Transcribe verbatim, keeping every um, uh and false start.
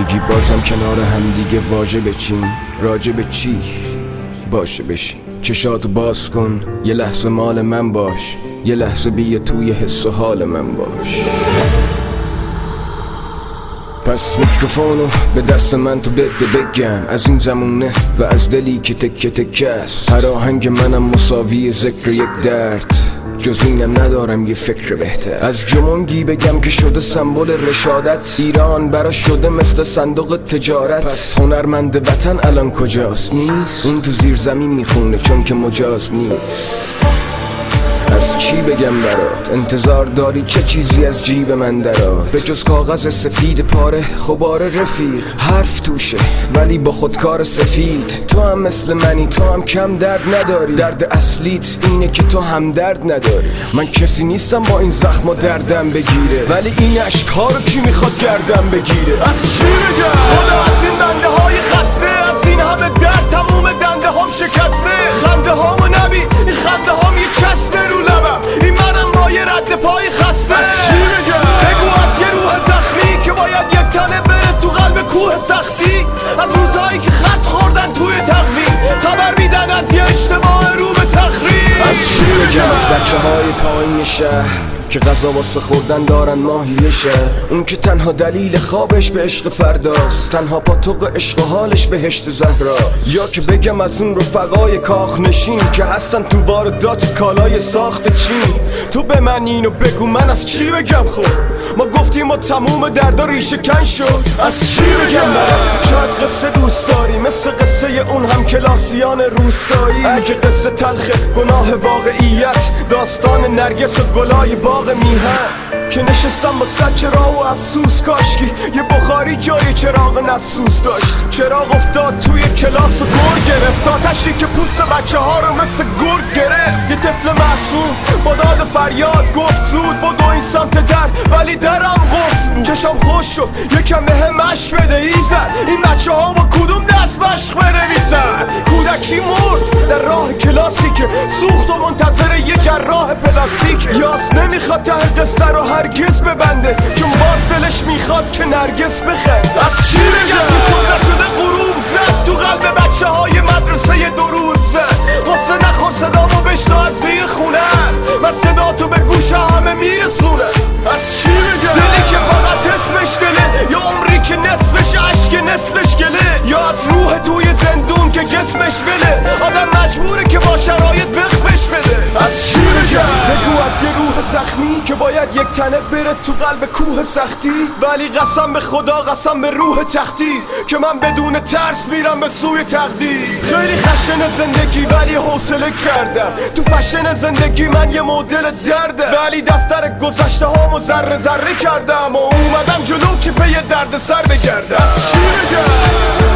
میگی بازم کنار هم دیگه واژه بچین، راجع به چی؟ باشه بشین، چشاتو باز کن، یه لحظه مال من باش، یه لحظه بیا توی حس و حال من باش. پس میکروفونو به دست من تو بده بگم، از این زمونه و از دلی که تکه تکه است. هر آهنگ منم مساوی ذکر یک درد، جز اینم ندارم یه فکر بهتر. از جمونگی بگم که شده سمبل رشادت، ایران برا شده مثل صندوق تجارت. پس هنرمند وطن الان کجاست؟ نیست، اون تو زیر زمین میخونه چون که مجاز نیست. از چی بگم برات؟ انتظار داری چه چیزی از جیب من درات؟ به جز کاغذ سفید پاره خبار رفیق، حرف توشه ولی با خودکار سفید. تو هم مثل منی، تو هم کم درد نداری، درد اصلیت اینه که تو هم درد نداری. من کسی نیستم با این زخم و دردم بگیره، ولی این اشک‌ها رو کی میخواد گردم بگیره؟ از چی بگم؟ خدا از این بنده های خسته، از این همه درد تموم دنده هم شکسته. خنده هامو نبین، این خنده هام یه چسبه رو لبم، این منم با یه رد پای خسته. از چی بگم؟ بگو از یه روح زخمی که باید یک تنه بره تو قلب کوه سختی. از روزهایی که خط خوردن توی تقویم، خبر میدن از یه اجتماع رو به تخریب. از چی بگم؟ از بچه های پایین شهر که غذا واسه خوردن دارن ماهیشه، اون که تنها دلیل خوابش به عشق فرداست، تنها پاتوق عشق و حالش بهشت زهرا. یا که بگم از اون رفقای کاخ نشین که هستن تو واردات کالای ساخت چین. تو به من اینو بگو من از چی بگم؟ خب ما گفتیم و تموم دردا ریشه کن شد. از چی بگم برم؟ شاید قصه دوست داری مثل قصه اون هم کلاسیان روستایی. اگه قصه تلخ گناه واقعیت، داستان نرگس و گلای باغ میهن که نشستم با صد چراغ و افسوس. کاشکی یه بخاری جای چراغ نفسوس داشت. چراغ افتاد توی کلاس و گر گرفت، آتشی که پوست بچه ها رو مثل گرگ گرفت. یه طفل معصوم با داد فریاد گفت زود بدو این سمت در، ولی درم قفل بود. چشم خوش شد یکم بهم مشک بده ایزد، این بچه ها با کدوم دست مشق بنویسن؟ کودکی مرد در راه کلاسی که سوخت و منتظر یه جراح پلاستیک. یاس نمیخواد ته قصه رو هرگز ببنده، چون باز دلش میخواد که نرگس بخند. از چی بگم؟ این صبح شده غروب زد تو قلب بچه های مدرسه دو روز زد. واسه نخور صدامو بشنو از زیر خونن، من صدا تو به گوش همه میرسونه. از چی بگم؟ دلی که فقط اسمش دله، یا عمری که نصفش عشق نصفش گله، یا از روح توی زندون که جسمش بله. آدم مجبوره که با شرایط وقفش بده. از چی بگم؟ بگو از یه روح زخمی که باید یک تنه بره تو قلب کوه سختی، ولی قسم به خدا قسم به روح تختی که من بدون ترس میرم به سوی تقدیر. خیلی خشن زندگی ولی حوصله کردم، تو فشن زندگی من یه مدل درده، ولی دفتر گذشته هامو ذره ذره کردم و اومدم جلو که پی درد سر بگردم. از چی بگم؟